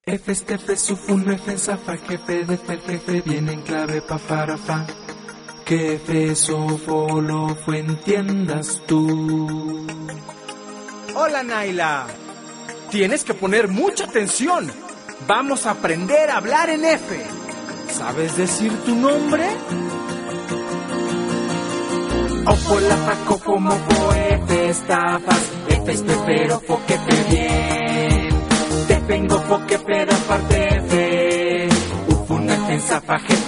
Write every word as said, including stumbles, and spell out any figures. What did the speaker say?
F, F, Sufun, F, Zafa, jefe, de F, jefe, viene en clave pa, para, fa. Que F, Sofo, lo fue, entiendas tú. Hola, Naila. Tienes que poner mucha atención. Vamos a aprender a hablar en F. ¿Sabes decir tu nombre? Ofo, la, fa, cofo, mofo, F, estafas, F, espero, fo, que te bien. Te vengo, fo, que peda, parte F. Ufun, F, Zafa, jefe,